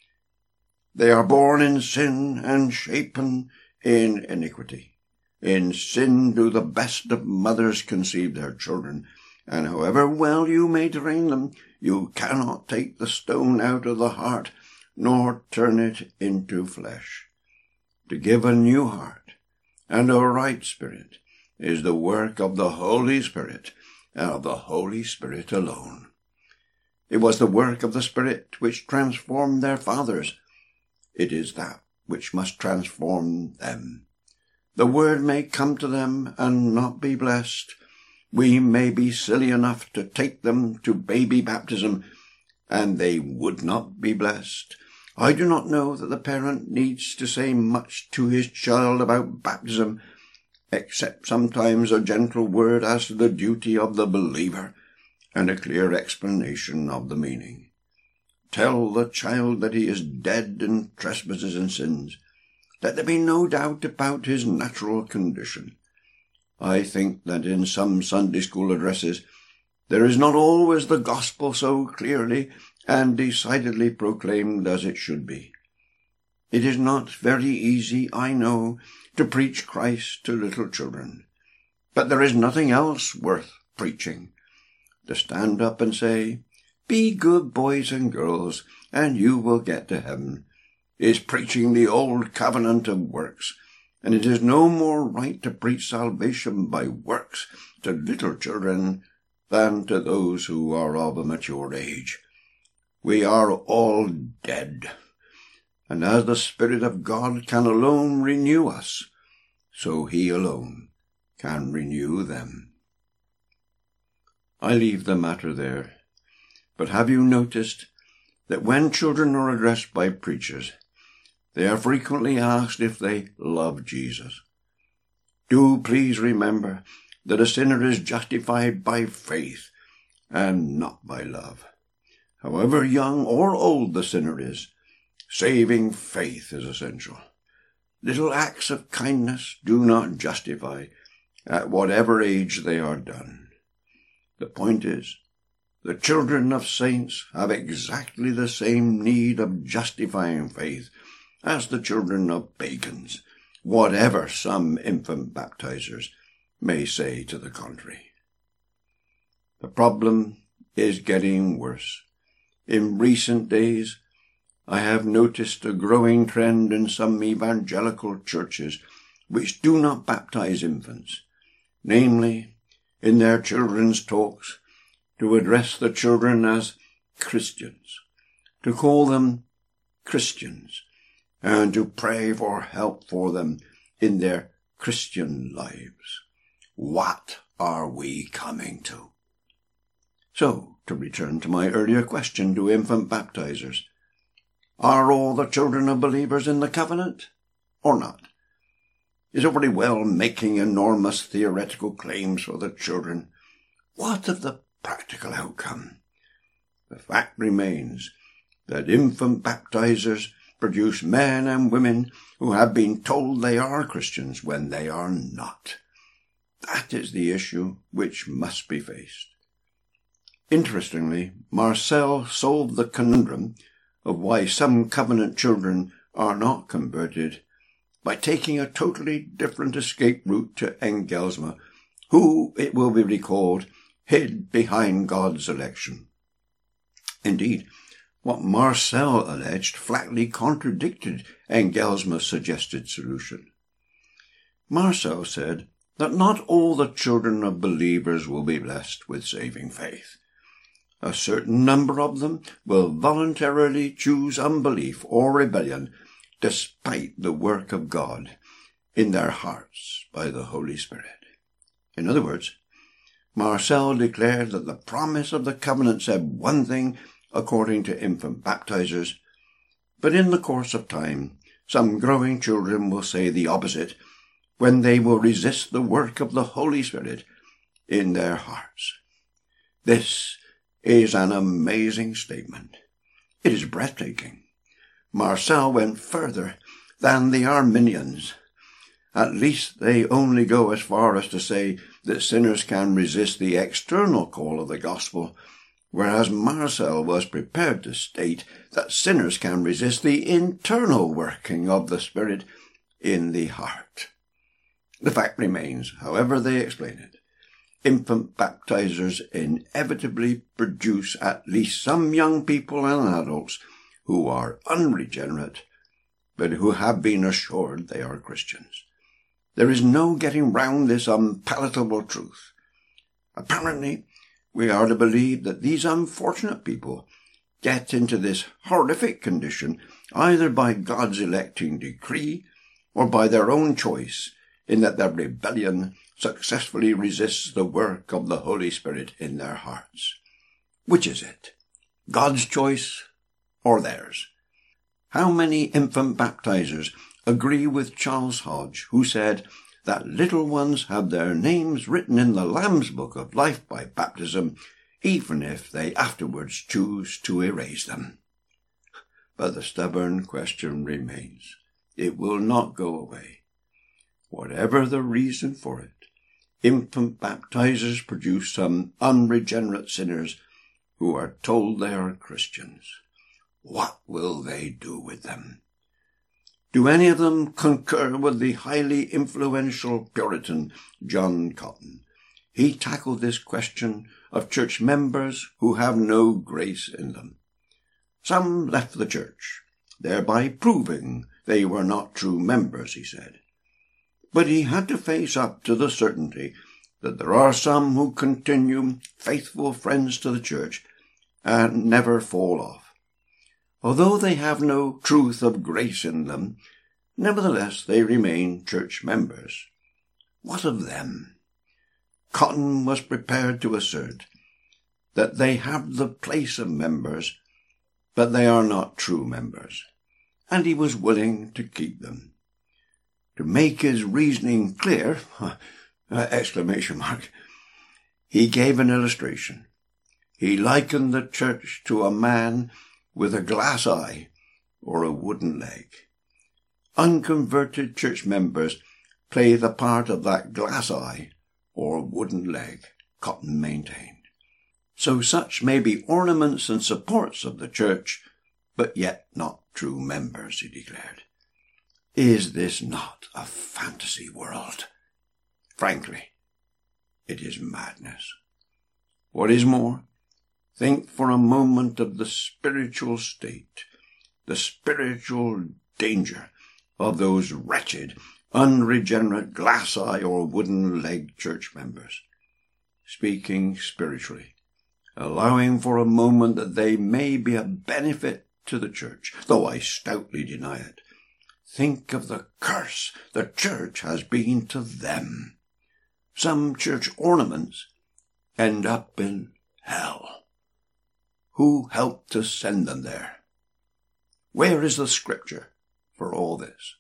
They are born in sin and shapen in iniquity. In sin do the best of mothers conceive their children, and however well you may train them, you cannot take the stone out of the heart, nor turn it into flesh. To give a new heart and a right spirit is the work of the Holy Spirit, and of the Holy Spirit alone. It was the work of the Spirit which transformed their fathers. It is that which must transform them. The word may come to them and not be blessed. We may be silly enough to take them to baby baptism, and they would not be blessed. I do not know that the parent needs to say much to his child about baptism, except sometimes a gentle word as to the duty of the believer, and a clear explanation of the meaning. Tell the child that he is dead in trespasses and sins. Let there be no doubt about his natural condition. I think that in some Sunday school addresses there is not always the gospel so clearly and decidedly proclaimed as it should be. It is not very easy, I know, to preach Christ to little children, but there is nothing else worth preaching. To stand up and say, "Be good boys and girls, and you will get to heaven," is preaching the old covenant of works, and it is no more right to preach salvation by works to little children than to those who are of a mature age. We are all dead, and as the Spirit of God can alone renew us, so he alone can renew them. I leave the matter there, but have you noticed that when children are addressed by preachers, they are frequently asked if they love Jesus? Do please remember that a sinner is justified by faith and not by love. However young or old the sinner is, saving faith is essential. Little acts of kindness do not justify at whatever age they are done. The point is, the children of saints have exactly the same need of justifying faith as the children of pagans, whatever some infant baptizers may say to the contrary. The problem is getting worse. In recent days, I have noticed a growing trend in some evangelical churches which do not baptize infants, namely, in their children's talks, to address the children as Christians, to call them Christians, and to pray for help for them in their Christian lives. What are we coming to? So, to return to my earlier question to infant baptizers, are all the children of believers in the covenant, or not? Is it very well making enormous theoretical claims for the children? What of the practical outcome? The fact remains that infant baptizers produce men and women who have been told they are Christians when they are not. That is the issue which must be faced. Interestingly, Marcel solved the conundrum of why some covenant children are not converted by taking a totally different escape route to Engelsma, who, it will be recalled, hid behind God's election. Indeed, what Marcel alleged flatly contradicted Engelsma's suggested solution. Marcel said that not all the children of believers will be blessed with saving faith. A certain number of them will voluntarily choose unbelief or rebellion despite the work of God in their hearts by the Holy Spirit. In other words, Marcel declared that the promise of the covenant said one thing according to infant baptizers, but in the course of time, some growing children will say the opposite when they will resist the work of the Holy Spirit in their hearts. This is an amazing statement. It is breathtaking. Marcel went further than the Arminians. At least they only go as far as to say that sinners can resist the external call of the gospel, whereas Marcel was prepared to state that sinners can resist the internal working of the Spirit in the heart. The fact remains, however they explain it, infant baptizers inevitably produce at least some young people and adults who are unregenerate, but who have been assured they are Christians. There is no getting round this unpalatable truth. Apparently, we are to believe that these unfortunate people get into this horrific condition either by God's electing decree or by their own choice, in that their rebellion successfully resists the work of the Holy Spirit in their hearts. Which is it? God's choice or theirs? How many infant baptizers agree with Charles Hodge, who said that little ones have their names written in the Lamb's Book of Life by baptism, even if they afterwards choose to erase them? But the stubborn question remains. It will not go away. Whatever the reason for it, infant baptizers produce some unregenerate sinners who are told they are Christians. What will they do with them? Do any of them concur with the highly influential Puritan John Cotton? He tackled this question of church members who have no grace in them. Some left the church, thereby proving they were not true members, he said. But he had to face up to the certainty that there are some who continue faithful friends to the church and never fall off. Although they have no truth of grace in them, Nevertheless, they remain church members. What of them? Cotton was prepared to assert that they have the place of members, but they are not true members, and he was willing to keep them. To make his reasoning clear, he gave an illustration. He likened the church to a man with a glass eye or a wooden leg. Unconverted church members play the part of that glass eye or wooden leg, Cotton maintained. So such may be ornaments and supports of the church, but yet not true members, he declared. Is this not a fantasy world? Frankly, it is madness. What is more, think for a moment of the spiritual state, the spiritual danger of those wretched, unregenerate glass-eye or wooden-legged church members. Speaking spiritually, allowing for a moment that they may be a benefit to the church, though I stoutly deny it. Think of the curse the church has been to them. Some church ornaments end up in hell. Who helped to send them there? Where is the scripture for all this?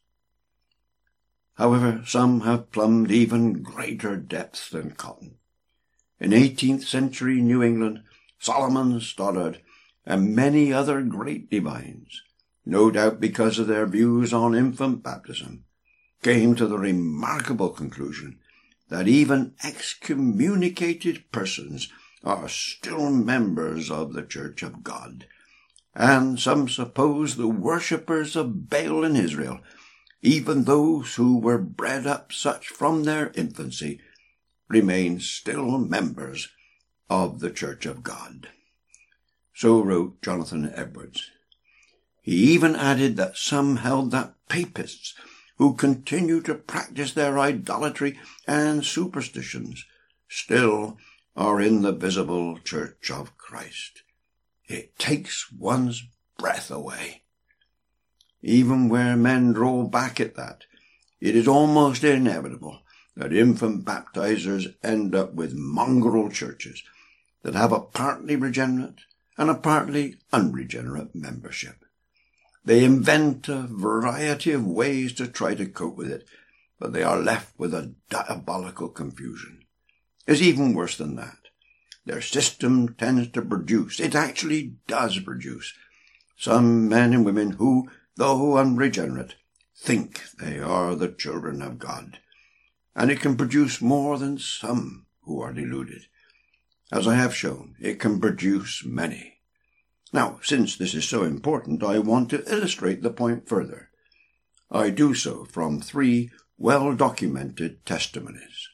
However, some have plumbed even greater depths than Cotton. In 18th century New England, Solomon Stoddard and many other great divines, no doubt because of their views on infant baptism, came to the remarkable conclusion that even excommunicated persons are still members of the Church of God, and some suppose the worshippers of Baal in Israel, even those who were bred up such from their infancy, remain still members of the Church of God. So wrote Jonathan Edwards. He even added that some held that papists who continue to practice their idolatry and superstitions still are in the visible Church of Christ. It takes one's breath away. Even where men draw back at that, it is almost inevitable that infant baptizers end up with mongrel churches that have a partly regenerate and a partly unregenerate membership. They invent a variety of ways to try to cope with it, but they are left with a diabolical confusion. It's even worse than that. Their system tends to produce, it actually does produce, some men and women who, though unregenerate, think they are the children of God. And it can produce more than some who are deluded. As I have shown, it can produce many. Now, since this is so important, I want to illustrate the point further. I do so from 3 well-documented testimonies.